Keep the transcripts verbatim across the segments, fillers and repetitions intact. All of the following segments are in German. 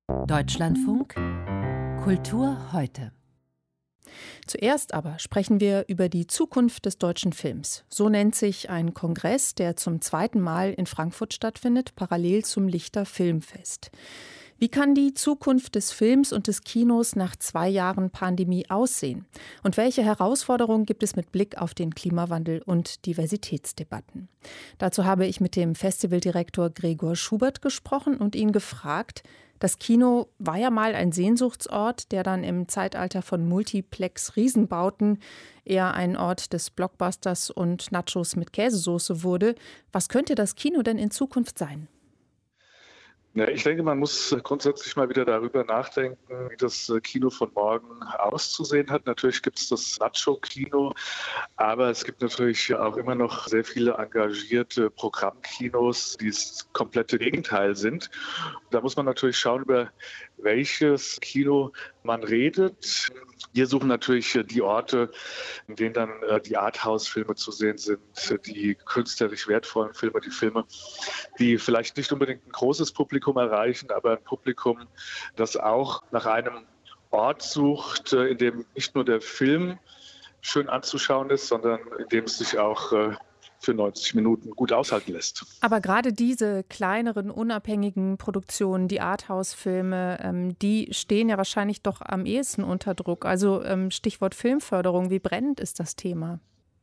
Deutschlandfunk Kultur heute. Zuerst aber sprechen wir über die Zukunft des deutschen Films. So nennt sich ein Kongress, der zum zweiten Mal in Frankfurt stattfindet, parallel zum Lichter Filmfest. Wie kann die Zukunft des Films und des Kinos nach zwei Jahren Pandemie aussehen? Und welche Herausforderungen gibt es mit Blick auf den Klimawandel und Diversitätsdebatten? Dazu habe ich mit dem Festivaldirektor Gregor Schubert gesprochen und ihn gefragt: Das Kino war ja mal ein Sehnsuchtsort, der dann im Zeitalter von Multiplex-Riesenbauten eher ein Ort des Blockbusters und Nachos mit Käsesoße wurde. Was könnte das Kino denn in Zukunft sein? Ja, ich denke, man muss grundsätzlich mal wieder darüber nachdenken, wie das Kino von morgen auszusehen hat. Natürlich gibt es das Nacho-Kino, aber es gibt natürlich auch immer noch sehr viele engagierte Programmkinos, die das komplette Gegenteil sind. Da muss man natürlich schauen, über welches Kino man redet. Wir suchen natürlich die Orte, in denen dann die Arthouse-Filme zu sehen sind, die künstlerisch wertvollen Filme, die Filme, die vielleicht nicht unbedingt ein großes Publikum erreichen, aber ein Publikum, das auch nach einem Ort sucht, in dem nicht nur der Film schön anzuschauen ist, sondern in dem es sich auch für neunzig Minuten gut aushalten lässt. Aber gerade diese kleineren, unabhängigen Produktionen, die Arthouse-Filme, ähm, die stehen ja wahrscheinlich doch am ehesten unter Druck. Also ähm, Stichwort Filmförderung, wie brennend ist das Thema?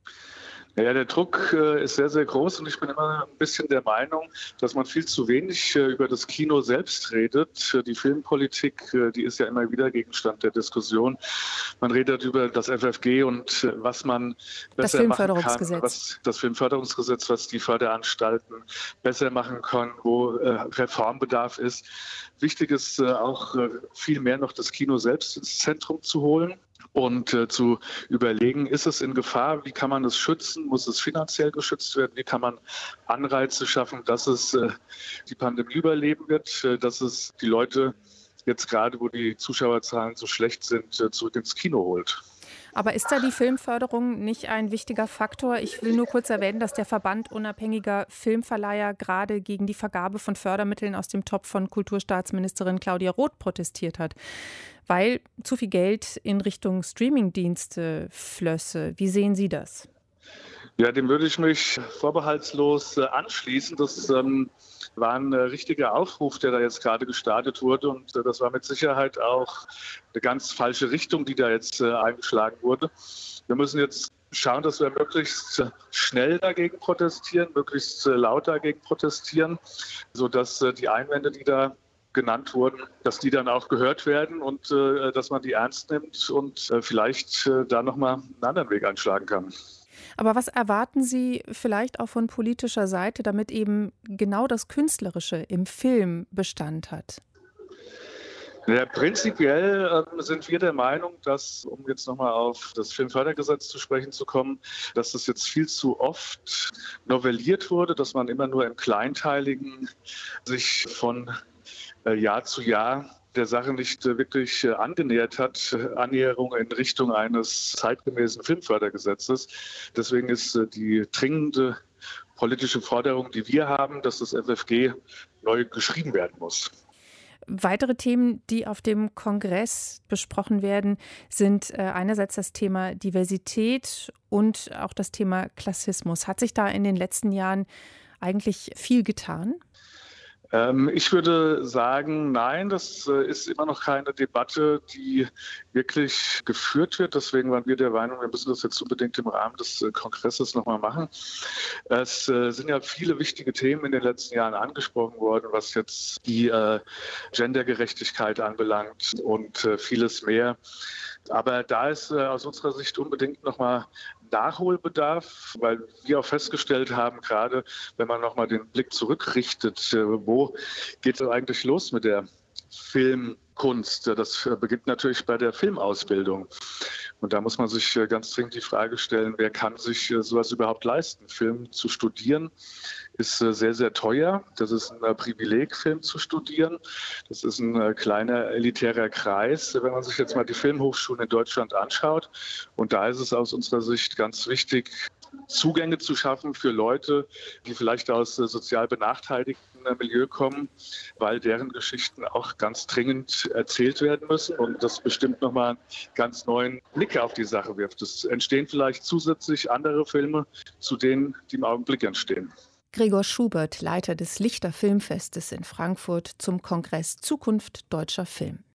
Ja, der Druck äh, ist sehr, sehr groß und ich bin immer ein bisschen der Meinung, dass man viel zu wenig äh, über das Kino selbst redet. Äh, die Filmpolitik, äh, die ist ja immer wieder Gegenstand der Diskussion. Man redet über das F F G und äh, was man besser machen kann, was das Filmförderungsgesetz, was die Förderanstalten besser machen können, wo äh, Reformbedarf ist. Wichtig ist äh, auch äh, viel mehr noch das Kino selbst ins Zentrum zu holen. Und äh, zu überlegen, ist es in Gefahr, wie kann man es schützen, muss es finanziell geschützt werden, wie kann man Anreize schaffen, dass es äh, die Pandemie überleben wird, äh, dass es die Leute jetzt gerade, wo die Zuschauerzahlen so schlecht sind, äh, zurück ins Kino holt. Aber ist da die Filmförderung nicht ein wichtiger Faktor? Ich will nur kurz erwähnen, dass der Verband unabhängiger Filmverleiher gerade gegen die Vergabe von Fördermitteln aus dem Topf von Kulturstaatsministerin Claudia Roth protestiert hat, weil zu viel Geld in Richtung Streamingdienste flösse. Wie sehen Sie das? Ja, dem würde ich mich vorbehaltslos äh, anschließen. Das ähm, war ein äh, richtiger Aufruf, der da jetzt gerade gestartet wurde. Und äh, das war mit Sicherheit auch eine ganz falsche Richtung, die da jetzt äh, eingeschlagen wurde. Wir müssen jetzt schauen, dass wir möglichst schnell dagegen protestieren, möglichst äh, laut dagegen protestieren, sodass äh, die Einwände, die da genannt wurden, dass die dann auch gehört werden und äh, dass man die ernst nimmt und äh, vielleicht äh, da nochmal einen anderen Weg einschlagen kann. Aber was erwarten Sie vielleicht auch von politischer Seite, damit eben genau das Künstlerische im Film Bestand hat? Ja, prinzipiell äh, sind wir der Meinung, dass, um jetzt nochmal auf das Filmfördergesetz zu sprechen zu kommen, dass das jetzt viel zu oft novelliert wurde, dass man immer nur im Kleinteiligen sich von äh, Jahr zu Jahr der Sache nicht äh, wirklich äh, angenähert hat, äh, Annäherung in Richtung eines zeitgemäßen Filmfördergesetzes. Deswegen ist äh, die dringende politische Forderung, die wir haben, dass das F F G neu geschrieben werden muss. Weitere Themen, die auf dem Kongress besprochen werden, sind äh, einerseits das Thema Diversität und auch das Thema Klassismus. Hat sich da in den letzten Jahren eigentlich viel getan? Ich würde sagen, nein, das ist immer noch keine Debatte, die wirklich geführt wird. Deswegen waren wir der Meinung, wir müssen das jetzt unbedingt im Rahmen des Kongresses nochmal machen. Es sind ja viele wichtige Themen in den letzten Jahren angesprochen worden, was jetzt die Gendergerechtigkeit anbelangt und vieles mehr. Aber da ist aus unserer Sicht unbedingt nochmal Nachholbedarf, weil wir auch festgestellt haben, gerade wenn man nochmal den Blick zurückrichtet, wo geht es eigentlich los mit der Filmkunst? Das beginnt natürlich bei der Filmausbildung. Und da muss man sich ganz dringend die Frage stellen, wer kann sich sowas überhaupt leisten? Film zu studieren ist sehr, sehr teuer. Das ist ein Privileg, Film zu studieren. Das ist ein kleiner elitärer Kreis, wenn man sich jetzt mal die Filmhochschulen in Deutschland anschaut. Und da ist es aus unserer Sicht ganz wichtig, Zugänge zu schaffen für Leute, die vielleicht aus äh, sozial benachteiligten äh, Milieu kommen, weil deren Geschichten auch ganz dringend erzählt werden müssen und das bestimmt nochmal einen ganz neuen Blick auf die Sache wirft. Es entstehen vielleicht zusätzlich andere Filme zu denen, die im Augenblick entstehen. Gregor Schubert, Leiter des Lichter Filmfestes in Frankfurt, zum Kongress Zukunft deutscher Film.